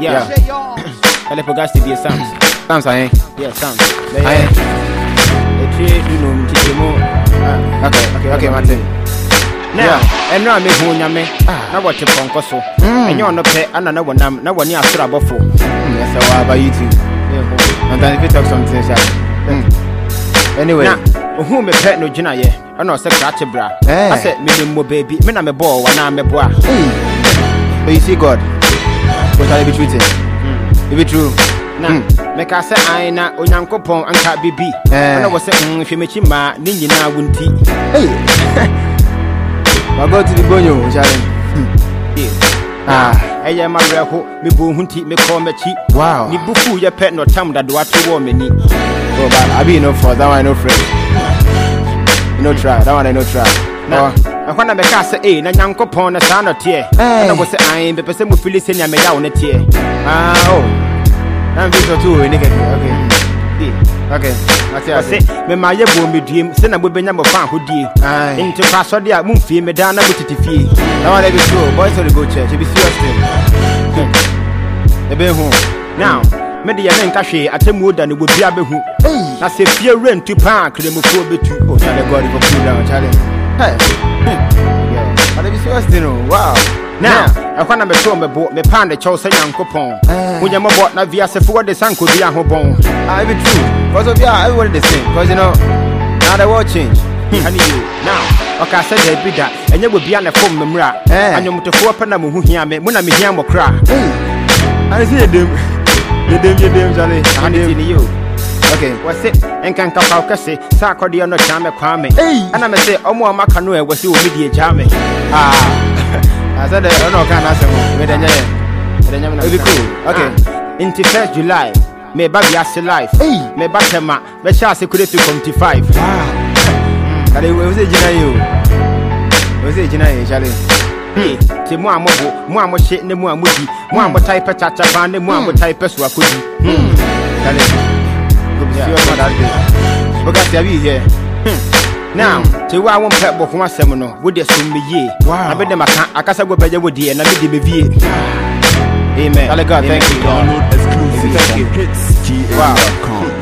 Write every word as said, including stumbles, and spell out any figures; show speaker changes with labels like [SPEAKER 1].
[SPEAKER 1] Yeah. Elepogasti be Sam's.
[SPEAKER 2] Sam's I
[SPEAKER 1] Yeah, Sam's.
[SPEAKER 2] I
[SPEAKER 1] you know,
[SPEAKER 2] Okay, okay, okay, Martin.
[SPEAKER 1] Now, and now I make one yame. Now what you punk so. And you're not pay and another one. Now one year after buffalo.
[SPEAKER 2] Yes, I about you too. And then if you talk something, anyway,
[SPEAKER 1] who me pet no Gina ye? I know secretary bra. I said, me baby, me na me ball, one I'm a boy.
[SPEAKER 2] But you see God, what shall I be treating? If it true.
[SPEAKER 1] Now, make I say I na Unyanko Pong and Cat B B. And I was saying, if you make him ma, Ninja now wouldn't tea.
[SPEAKER 2] Hey, I'll go to the bonyo, shall I?
[SPEAKER 1] Ah, I am my real hope, me boo hunty, me call me cheap.
[SPEAKER 2] Wow,
[SPEAKER 1] you boo your pet no time that do I to warm me.
[SPEAKER 2] Oh, but I be no for that one, no friend. No try, that one I no try.
[SPEAKER 1] No. I want to make us say, na Yanko Pong a son of tear. And I was saying, the person who feels in your me down a tear. Ah, oh.
[SPEAKER 2] I'm Victor too, nigga. Okay. Okay.
[SPEAKER 1] I say, me my yebo me dream, send a woman number fan who did. Into Pasodia, moon fee, me down with it fee.
[SPEAKER 2] I want to be true, boys on the go church, you be serious thing. The be home.
[SPEAKER 1] Now, Media and Cashe, I tell more than it would be a behu. I say, fear rent to park, them before be two.
[SPEAKER 2] Oh, Charlie, God, if I pull down, Charlie. Hey. I be serious thing, wow.
[SPEAKER 1] Now, I want to be told me boat, me pound the chosen young coupon. When you're more na via se for the sun could be a hobon.
[SPEAKER 2] I be true. Because of yeah, everybody the same. Because you know, now the world change.
[SPEAKER 1] Honey, now, okay, I said they be that, and you will be on the phone, Memra. And you're to four Panama who hear me when I'm here more cry.
[SPEAKER 2] I see them. You them, you them, Johnny.
[SPEAKER 1] I need you.
[SPEAKER 2] Okay,
[SPEAKER 1] what's it? And can Kapauka say, Sarkodia no Chame Kwame. And I'm say, oh, more Macano was you media jamming. Ah.
[SPEAKER 2] I said, I don't know, can't answer me. It'll be cool. Okay.
[SPEAKER 1] Into first July, may baby ask life. May Batama, but shall say, could it come to five?
[SPEAKER 2] Wow. And it was a Gina, you. Was it Gina, Charlie?
[SPEAKER 1] Hey, to more mobile, more more shit, no more moody, more more type of chacha band, more more type of swakudi. Hmm.
[SPEAKER 2] Charlie, good to see you that day. Because I'll be here.
[SPEAKER 1] Now, to why I won't pet book one seminar, would you soon be ye? Wow, I bet them I can't, I can't go by your wood, and I did the V. Amen.
[SPEAKER 2] God, thank you.
[SPEAKER 3] Download exclusive.
[SPEAKER 2] Thank you.
[SPEAKER 3] Hits G M dot com.
[SPEAKER 1] Wow.